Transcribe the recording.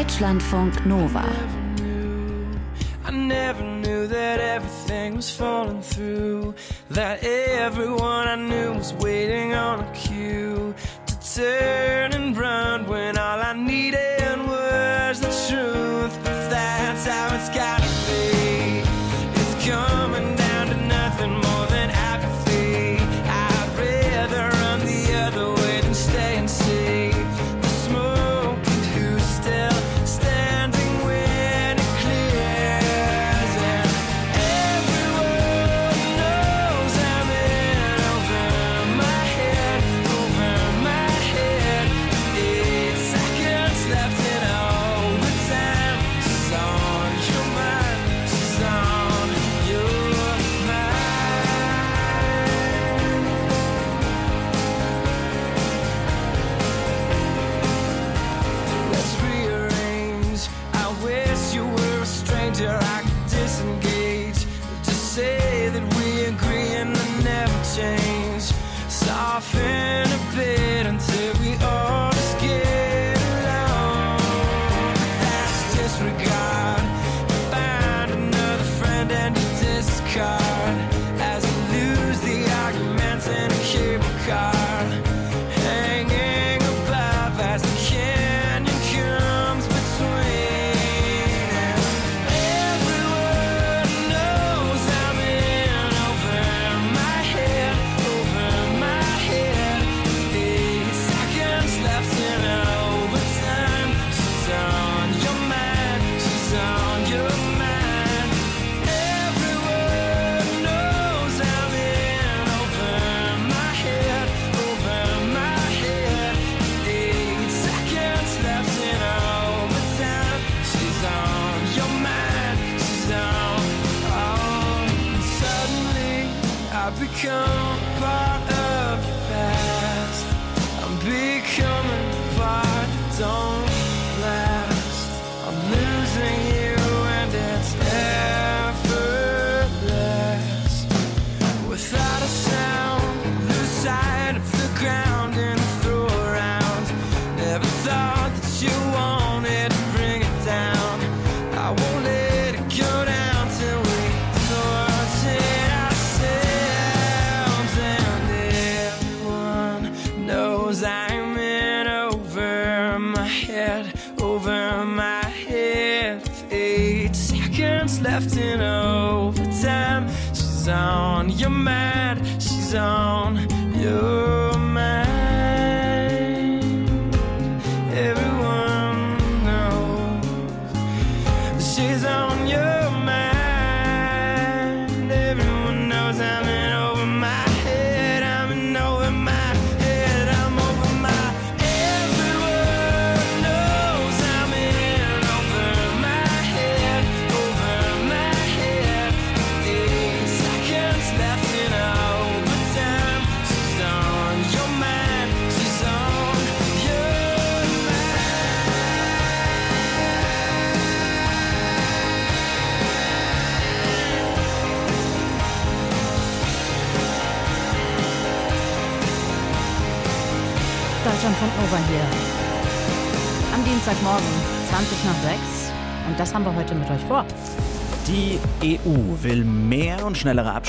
Deutschlandfunk Nova. I never knew that everything was falling through, that everyone I knew was waiting on a cue to turn and run when all I needed was the truth. But that's how it's gotta be. It's coming down to nothing more than apathy. I'd rather run the other way than stay and see the smoke and who's still standing when it clears. And everyone knows I'm in over my head, over my head. 8 seconds left in overtime. She's on your mind, she's on your mind. Let's rearrange. I wish you were a stranger I could disengage. Just say that we agree and then never change. Soften a bit until we all just get along. That's disregard. Find another friend and you discard as you lose the arguments in a cable car. Hanging above as the canyon comes between. And everyone knows I'm in over my head, over my head. 8 seconds left in overtime. She's on your mind, she's on your mind. Everyone knows I'm in over my head, over my head. 8 seconds left in overtime. She's on your mind, she's on. Suddenly I become part of the past. I'm becoming part that don't last. I'm losing you and it's effortless. Without a sound, lose sight of the ground and throw around. Never thought that you wanted to bring it down. I won't let it go down till we sort it ourselves. And everyone knows I'm in over my head, over my head. 8 seconds left in overtime. She's on your mind, she's on your mind. Everyone knows she's on your mind. Everyone knows I'm in over my head, I'm in over my head, I'm over my. Everyone knows I'm in over my head, over my head. 8 seconds left in overtime. She's on your mind, she's on your Deutschlandfunk Nova hier. Am Dienstagmorgen, 20 nach 6. Und das haben wir heute mit euch vor. Die EU will mehr und schnellere